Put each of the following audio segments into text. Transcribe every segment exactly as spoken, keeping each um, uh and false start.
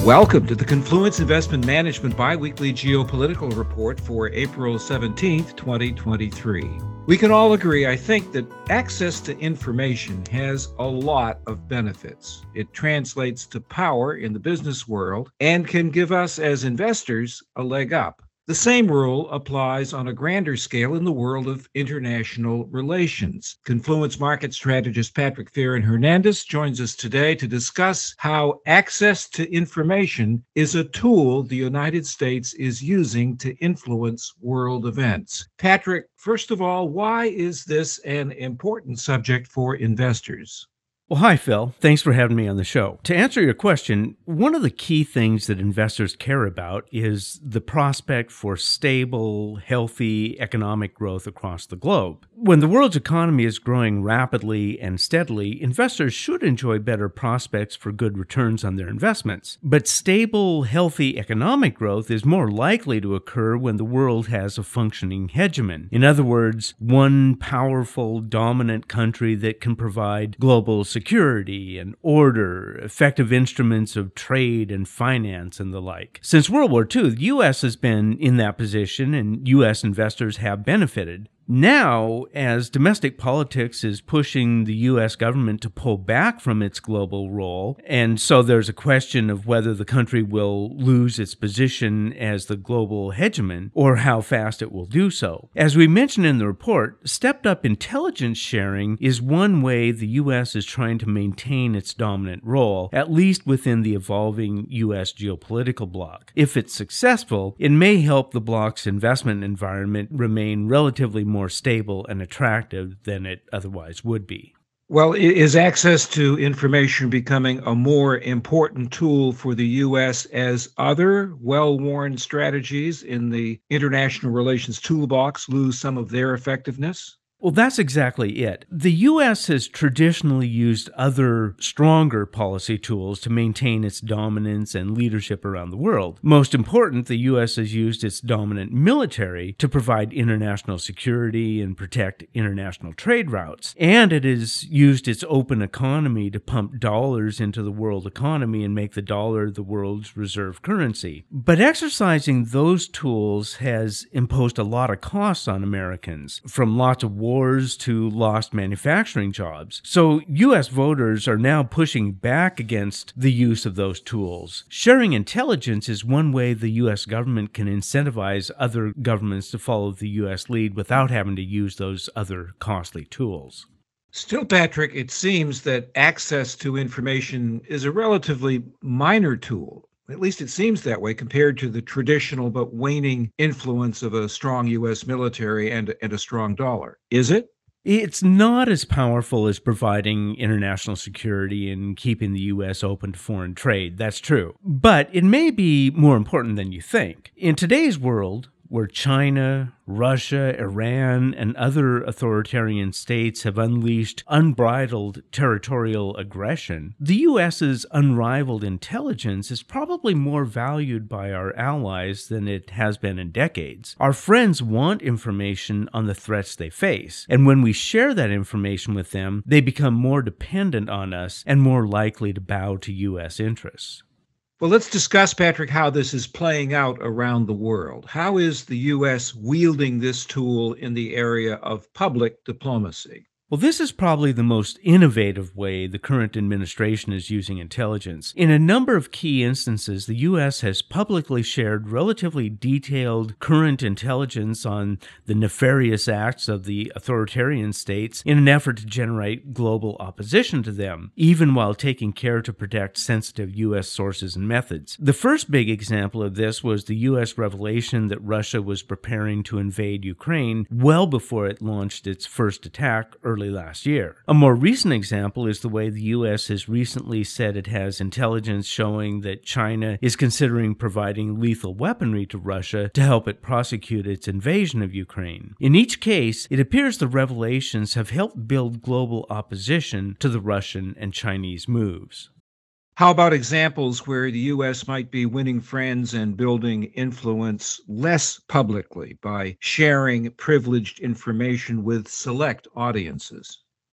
Welcome to the Confluence Investment Management Biweekly Geopolitical Report for April seventeenth, twenty twenty-three. We can all agree, I think, that access to information has a lot of benefits. It translates to power in the business world and can give us, as investors, a leg up. The same rule applies on a grander scale in the world of international relations. Confluence market strategist Patrick Fearon Hernandez joins us today to discuss how access to information is a tool the United States is using to influence world events. Patrick, first of all, why is this an important subject for investors? Well, hi, Phil. Thanks for having me on the show. To answer your question, one of the key things that investors care about is the prospect for stable, healthy economic growth across the globe. When the world's economy is growing rapidly and steadily, investors should enjoy better prospects for good returns on their investments. But stable, healthy economic growth is more likely to occur when the world has a functioning hegemon. In other words, one powerful, dominant country that can provide global security security and order, effective instruments of trade and finance and the like. Since World War Two, the U S has been in that position and U S investors have benefited. Now, as domestic politics is pushing the U S government to pull back from its global role, and so there's a question of whether the country will lose its position as the global hegemon or how fast it will do so. As we mentioned in the report, stepped-up intelligence sharing is one way the U S is trying to maintain its dominant role, at least within the evolving U S geopolitical bloc. If it's successful, it may help the bloc's investment environment remain relatively more more stable and attractive than it otherwise would be. Well, is access to information becoming a more important tool for the U S as other well-worn strategies in the international relations toolbox lose some of their effectiveness? Well, that's exactly it. The U S has traditionally used other, stronger policy tools to maintain its dominance and leadership around the world. Most important, the U S has used its dominant military to provide international security and protect international trade routes. And it has used its open economy to pump dollars into the world economy and make the dollar the world's reserve currency. But exercising those tools has imposed a lot of costs on Americans, from lots of wars wars to lost manufacturing jobs. So U S voters are now pushing back against the use of those tools. Sharing intelligence is one way the U S government can incentivize other governments to follow the U S lead without having to use those other costly tools. Still, Patrick, it seems that access to information is a relatively minor tool. At least it seems that way compared to the traditional but waning influence of a strong U S military and, and a strong dollar. Is it? It's not as powerful as providing international security and keeping the U S open to foreign trade. That's true. But it may be more important than you think. In today's world, where China, Russia, Iran, and other authoritarian states have unleashed unbridled territorial aggression, the U S's unrivaled intelligence is probably more valued by our allies than it has been in decades. Our friends want information on the threats they face, and when we share that information with them, they become more dependent on us and more likely to bow to U S interests. Well, let's discuss, Patrick, how this is playing out around the world. How is the U S wielding this tool in the area of public diplomacy? Well, this is probably the most innovative way the current administration is using intelligence. In a number of key instances, the U S has publicly shared relatively detailed current intelligence on the nefarious acts of the authoritarian states in an effort to generate global opposition to them, even while taking care to protect sensitive U S sources and methods. The first big example of this was the U S revelation that Russia was preparing to invade Ukraine well before it launched its first attack early last year. A more recent example is the way the U S has recently said it has intelligence showing that China is considering providing lethal weaponry to Russia to help it prosecute its invasion of Ukraine. In each case, it appears the revelations have helped build global opposition to the Russian and Chinese moves. How about examples where the U S might be winning friends and building influence less publicly by sharing privileged information with select audiences?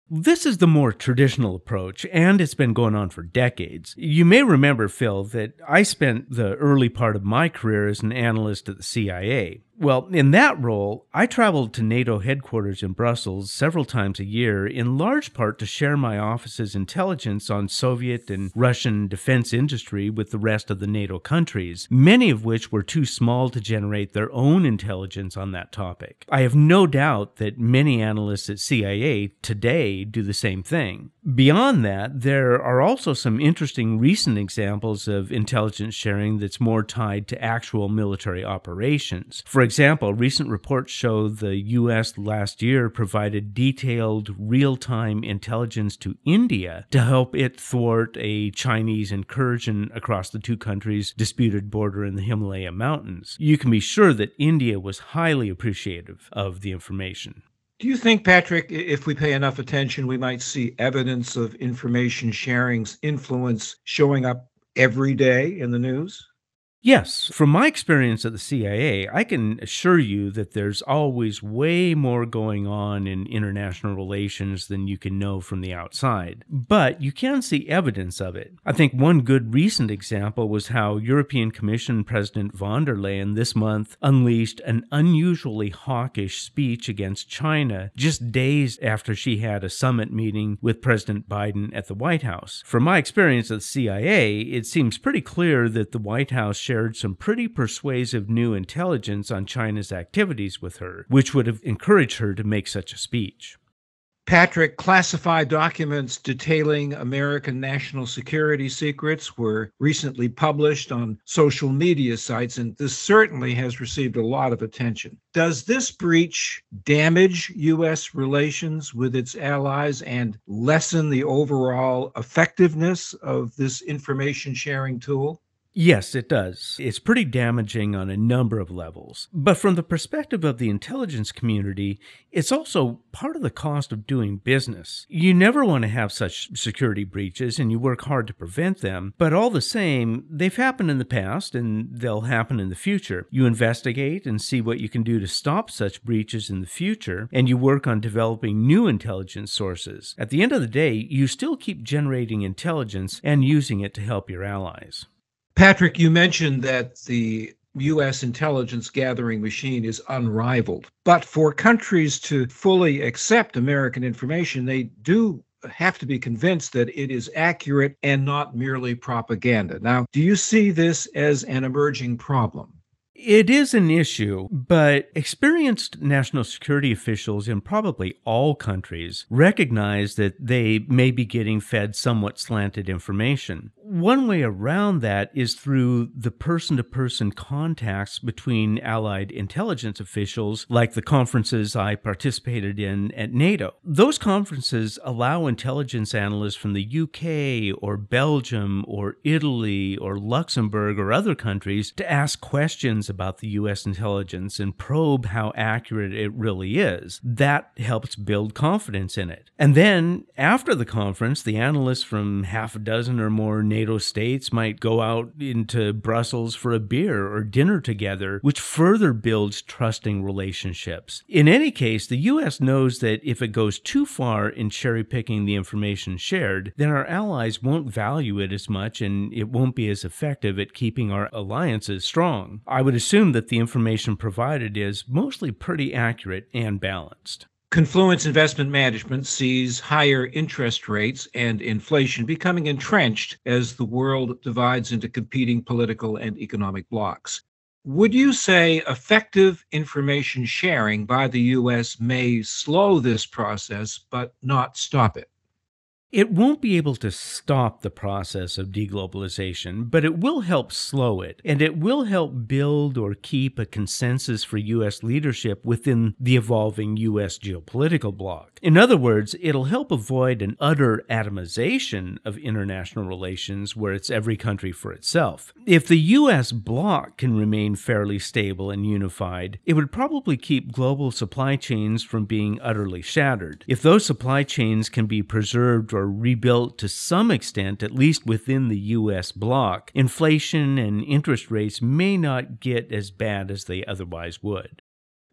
This is the more traditional approach, and it's been going on for decades. You may remember, Phil, that I spent the early part of my career as an analyst at the C I A. Well, in that role, I traveled to NATO headquarters in Brussels several times a year, in large part to share my office's intelligence on Soviet and Russian defense industry with the rest of the NATO countries, many of which were too small to generate their own intelligence on that topic. I have no doubt that many analysts at C I A today do the same thing. Beyond that, there are also some interesting recent examples of intelligence sharing that's more tied to actual military operations. For example, recent reports show the U S last year provided detailed real-time intelligence to India to help it thwart a Chinese incursion across the two countries' disputed border in the Himalaya Mountains. You can be sure that India was highly appreciative of the information. Do you think, Patrick, if we pay enough attention, we might see evidence of information sharing's influence showing up every day in the news? Yes, from my experience at the C I A, I can assure you that there's always way more going on in international relations than you can know from the outside. But you can see evidence of it. I think one good recent example was how European Commission President von der Leyen this month unleashed an unusually hawkish speech against China just days after she had a summit meeting with President Biden at the White House. From my experience at the C I A, it seems pretty clear that the White House shared some pretty persuasive new intelligence on China's activities with her, which would have encouraged her to make such a speech. Patrick, classified documents detailing American national security secrets were recently published on social media sites, and this certainly has received a lot of attention. Does this breach damage U S relations with its allies and lessen the overall effectiveness of this information sharing tool? Yes, it does. It's pretty damaging on a number of levels. But from the perspective of the intelligence community, it's also part of the cost of doing business. You never want to have such security breaches, and you work hard to prevent them. But all the same, they've happened in the past, and they'll happen in the future. You investigate and see what you can do to stop such breaches in the future, and you work on developing new intelligence sources. At the end of the day, you still keep generating intelligence and using it to help your allies. Patrick, you mentioned that the U S intelligence gathering machine is unrivaled. But for countries to fully accept American information, they do have to be convinced that it is accurate and not merely propaganda. Now, do you see this as an emerging problem? It is an issue, but experienced national security officials in probably all countries recognize that they may be getting fed somewhat slanted information. One way around that is through the person-to-person contacts between allied intelligence officials, like the conferences I participated in at NATO. Those conferences allow intelligence analysts from the U K or Belgium or Italy or Luxembourg or other countries to ask questions about the U S intelligence and probe how accurate it really is. That helps build confidence in it. And then, after the conference, the analysts from half a dozen or more NATO states might go out into Brussels for a beer or dinner together, which further builds trusting relationships. In any case, the U S knows that if it goes too far in cherry-picking the information shared, then our allies won't value it as much and it won't be as effective at keeping our alliances strong. I would assume that the information provided is mostly pretty accurate and balanced. Confluence Investment Management sees higher interest rates and inflation becoming entrenched as the world divides into competing political and economic blocs. Would you say effective information sharing by the U S may slow this process but not stop it? It won't be able to stop the process of deglobalization, but it will help slow it, and it will help build or keep a consensus for U S leadership within the evolving U S geopolitical bloc. In other words, it'll help avoid an utter atomization of international relations where it's every country for itself. If the U S bloc can remain fairly stable and unified, it would probably keep global supply chains from being utterly shattered. If those supply chains can be preserved or rebuilt to some extent, at least within the U S bloc, inflation and interest rates may not get as bad as they otherwise would.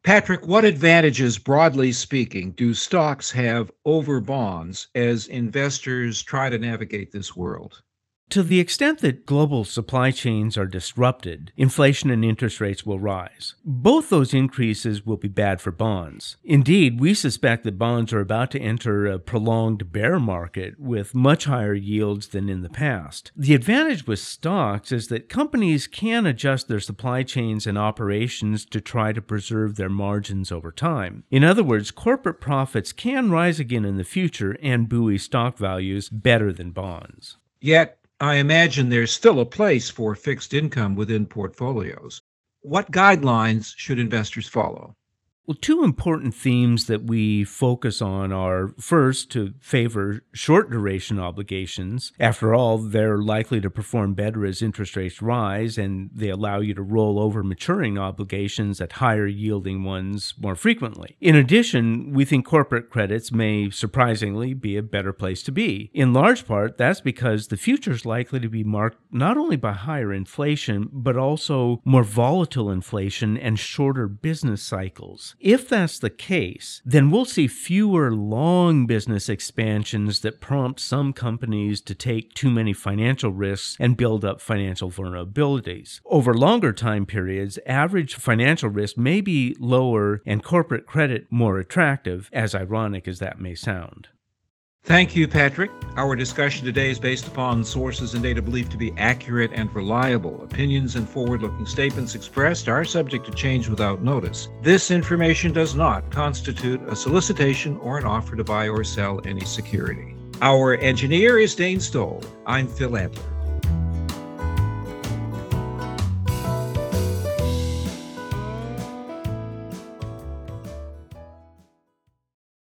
Patrick, what advantages, broadly speaking, do stocks have over bonds as investors try to navigate this world? To the extent that global supply chains are disrupted, inflation and interest rates will rise. Both those increases will be bad for bonds. Indeed, we suspect that bonds are about to enter a prolonged bear market with much higher yields than in the past. The advantage with stocks is that companies can adjust their supply chains and operations to try to preserve their margins over time. In other words, corporate profits can rise again in the future and buoy stock values better than bonds. Yet, I imagine there's still a place for fixed income within portfolios. What guidelines should investors follow? Well, two important themes that we focus on are, first, to favor short-duration obligations. After all, they're likely to perform better as interest rates rise, and they allow you to roll over maturing obligations at higher-yielding ones more frequently. In addition, we think corporate credits may surprisingly be a better place to be. In large part, that's because the future is likely to be marked not only by higher inflation, but also more volatile inflation and shorter business cycles. If that's the case, then we'll see fewer long business expansions that prompt some companies to take too many financial risks and build up financial vulnerabilities. Over longer time periods, average financial risk may be lower and corporate credit more attractive, as ironic as that may sound. Thank you, Patrick. Our discussion today is based upon sources and data believed to be accurate and reliable. Opinions and forward-looking statements expressed are subject to change without notice. This information does not constitute a solicitation or an offer to buy or sell any security. Our engineer is Dane Stoll. I'm Phil Adler.